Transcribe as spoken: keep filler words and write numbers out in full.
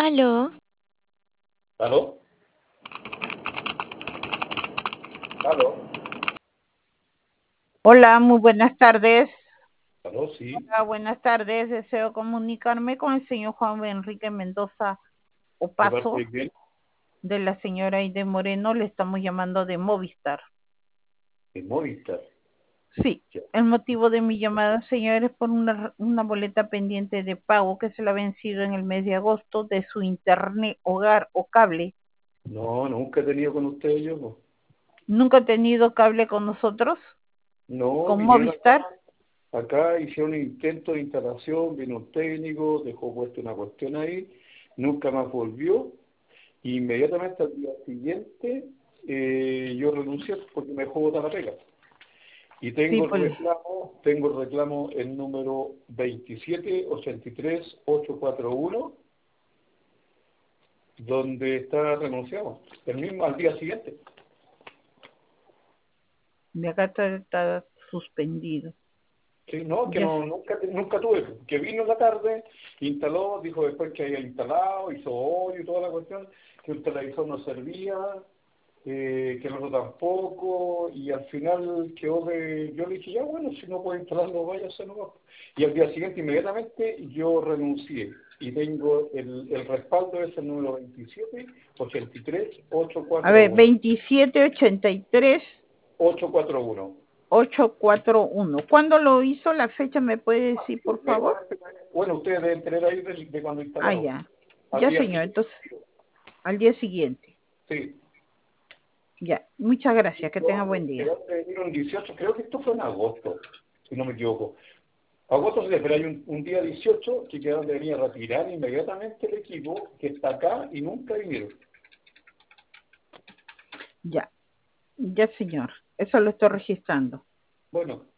Aló, ¿Aló? ¿Aló? Hola, muy buenas tardes. ¿Aló? Sí. Hola, buenas tardes. Deseo comunicarme con el señor Juan Enrique Mendoza ¿De parte Opaso, de quién? de la señora Aide Moreno. Le estamos llamando de Movistar. De Movistar. Sí, Ya. el motivo de mi llamada, señor, es por una, una boleta pendiente de pago que se le ha vencido en el mes de agosto de su internet, hogar o cable. No, nunca he tenido con ustedes yo. No, ¿Nunca ha tenido cable con nosotros? No, ¿Con vinieron Movistar? acá, acá, hicieron un intento de instalación, vino un técnico, dejó puesta una cuestión ahí, nunca más volvió. Y inmediatamente al día siguiente eh, yo renuncié porque me dejó botar la pega. Y Sí, tengo el pues. reclamo, tengo el reclamo el número veintisiete ochenta y tres ochocientos cuarenta y uno, donde está renunciado, el mismo al día siguiente. De acá está, está suspendido. Sí, no, que Ya. no, nunca, nunca tuve, que vino en la tarde, instaló, dijo después que había instalado, hizo hoyo y toda la cuestión, que el televisor no servía, eh, que el otro tampoco, y al final quedó de, yo le dije, ya bueno, si no puede instalarlo, váyase nomás. Y al día siguiente, inmediatamente, yo renuncié, y tengo el, el respaldo, es el número veintisiete ochenta y tres ochocientos A cuarenta y ver, uno. veintisiete ochenta y tres ochocientos cuarenta y uno. ochocientos cuarenta y uno. ¿Cuándo lo hizo? ¿La fecha me puede decir, por favor? Bueno, ustedes deben tener ahí de, de cuando Ah, instalaron, ya. al Ya, día señor. siguiente. Entonces, al día siguiente. Sí. Ya. Muchas gracias. Que tenga buen día. Quedaron de venir un dieciocho, creo que esto fue en agosto, si no me equivoco. Agosto sí, pero hay un, un día dieciocho que quedaron de venir a retirar inmediatamente el equipo que está acá y nunca vinieron. Ya. Ya, señor. Eso lo estoy registrando. Bueno,